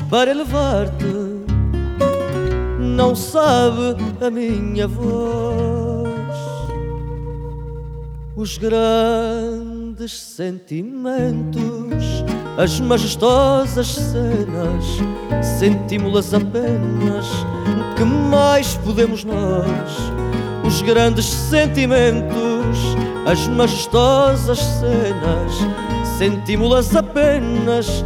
para elevar-te, não sabe a minha voz. Os grandes sentimentos, as majestosas cenas, sentimos-las apenas. Que mais podemos nós? Os grandes sentimentos, as majestosas cenas, sentimos-las apenas.